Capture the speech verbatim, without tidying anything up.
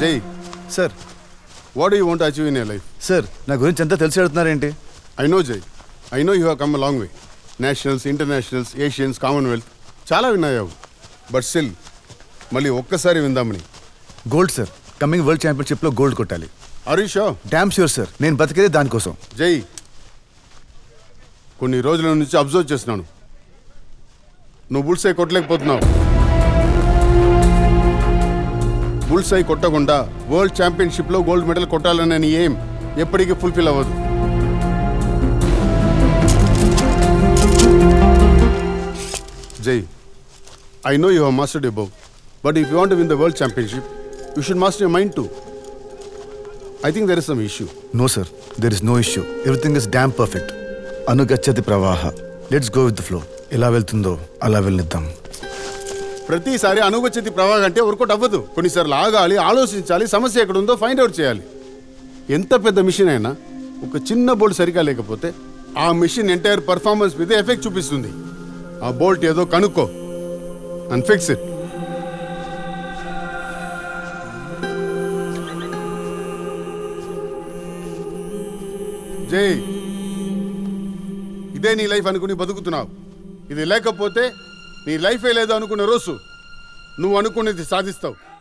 జై sir what you want achieve in your life? Sir నా గురించి అంతా తెలిసి అడుగుతున్నారేంటి? I know Jai, I know you have come a long way. Nationals, internationals, Asians, commonwealth చాలా విన్నాయావు. బట్ స్టిల్ మళ్ళీ ఒక్కసారి విందామని. గోల్డ్ సార్, కమింగ్ వరల్డ్ ఛాంపియన్షిప్లో గోల్డ్ కొట్టాలి. Are you sure? Damn sure sir, నేను బతికేదే దానికోసం. జై, కొన్ని రోజుల నుంచి అబ్జర్వ్ చేస్తున్నాను, నువ్వు బుల్సై కొట్టలేకపోతున్నావు. బుల్సై కొట్టకుండా వరల్డ్ ఛాంపియన్షిప్లో గోల్డ్ మెడల్ కొట్టాలనే నీ ఏం ఎప్పటికీ ఫుల్ఫిల్ అవ్వదు. జై, I know you have mastered your bow, but if you want to win the world championship, you should master your mind too. I think there is some issue. No sir, there is no issue. Everything is damn perfect. Anugachati pravaha. Let's go with the flow. ఎలా వెళ్తుందో అలా వెళ్ళిద్దాం. ప్రతిసారి అనుగచ్చతి ప్రవాహం అంటే work out అవ్వదు. కొన్నిసార్లు ఆగాలి, ఆలోచించాలి, సమస్య ఎక్కడ ఉందో ఫైండ్ అవుట్ చేయాలి. ఎంత పెద్ద మిషన్ అయినా ఒక చిన్న బోల్ట్ సరిగా లేకపోతే ఆ మిషన్ ఎంటైర్ పర్ఫార్మెన్స్ మీద ఎఫెక్ట్ చూపిస్తుంది. ఆ బోల్ట్ ఏదో కనుక్కో and fix it. జై, ఇదే నీ లైఫ్ అనుకుని బతుకుతున్నావు. ఇది లేకపోతే నీ లైఫే లేదు అనుకునే రోజు నువ్వు అనుకునేది సాధిస్తావు.